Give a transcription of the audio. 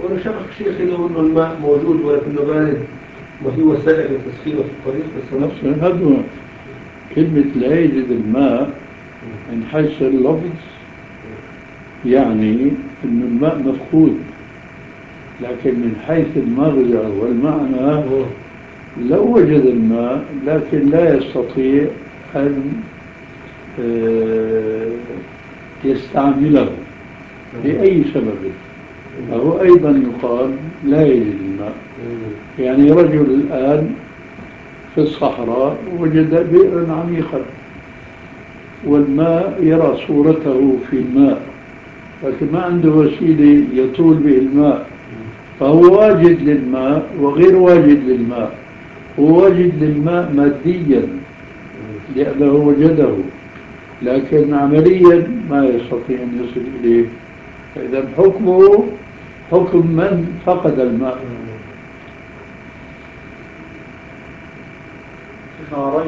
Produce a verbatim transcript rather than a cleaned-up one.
وأنا شرح شيخي له أنه الماء موجود ولكنه بارد وفي وسائل لتسخينه في الطريق بس نفس هذا كلمة لا يجد الماء من حيث اللفظ يعني أن الماء مفقود، لكن من حيث المغزى والمعنى لو وجد الماء لكن لا يستطيع أن يستعمله لأي سبب، فهو أيضا يقال لا يجد الماء. يعني رجل الآن في الصحراء وجد بئرا عميقا والماء يرى صورته في الماء، لكن ما عنده وسيلة يطول به الماء، فهو واجد للماء وغير واجد للماء. هو واجد للماء ماديا لأنه وجده، لكن عمليا ما يستطيع أن يصل إليه، فإذا حكمه حكم من فقد الماء.